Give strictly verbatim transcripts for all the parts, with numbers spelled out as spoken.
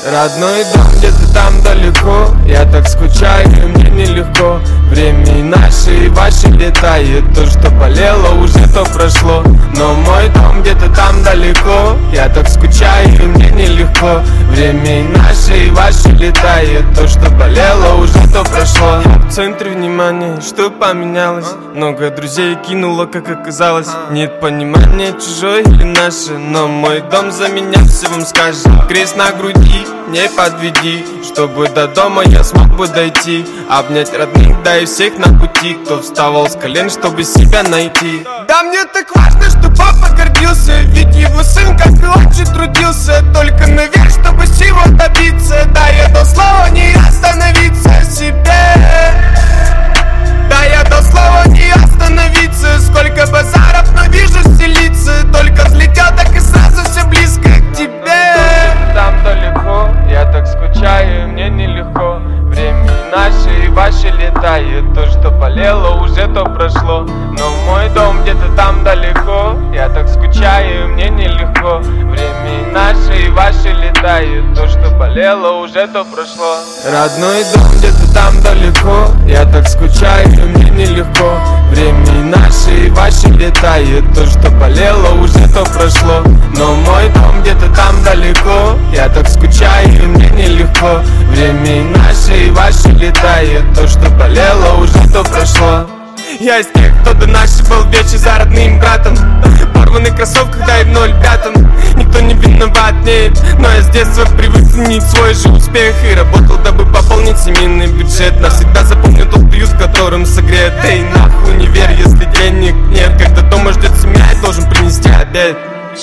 Родной дом где-то там далеко, я так скучаю, и мне нелегко. Время и наше, и ваше летает. То, что болело, уже то прошло. Но мой дом где-то там далеко, я так скучаю, и мне нелегко. Время и наше, и ваше летает. То, что болело, уже то прошло. В центре внимания, что поменялось? Много друзей кинуло, как оказалось. Нет понимания, чужой или наше. Но мой дом за меня все вам скажет. Крест на груди, не подведи, чтобы до дома я смог бы дойти. Обнять родных, да и всех на пути, кто вставал с колен, чтобы себя найти. Да мне так важно, что папа гордился, ведь его сын, как и он же, трудился. Только наверх, чтобы всего добиться. Да, я дал слово не остановиться себе. Да, я дал слово не остановиться. Сколько базаров, но вижу стелиться. Только взлетел, так и сразу все близко к тебе. Там далеко, я так скучаю, и мне нелегко. Время и наше, и ваше летает. То, что болело, уже то прошло. Но мой дом где-то там далеко, я так скучаю, и мне нелегко. Время и наше, и ваше летает. То, что болело, уже то прошло. Родной дом где-то там далеко, я так скучаю, и мне нелегко. Время и наше, и ваше летает. То, что болело, уже то прошло. Но мой дом где-то там далеко, я так скучаю, и мне нелегко. Время и наше, и ваше летает. То, что болело, уже то прошло. Я из тех, кто до нашей был вечер за родным братом. Порванных кроссовках, да и в ноль пятом. Никто не виноват, нет, но я с детства привык ценить свой же успех. И работал, дабы пополнить семейный бюджет. Навсегда запомню тот приют, в котором согрет. Эй, нахуй не верь, если денег нет. Когда дома ждет семья, я должен принести обед.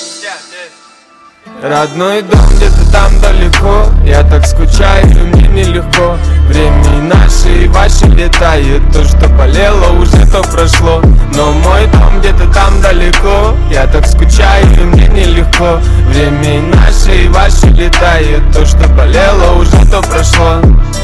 Родной дом где-то там далеко, я так скучаю, и мне нелегко. Время и наше, и ваше летает. То, что болело, уже то прошло. Но мой дом где-то там далеко, я так скучаю, и мне нелегко. Время и наше, и ваше летает. То, что болело, уже то прошло.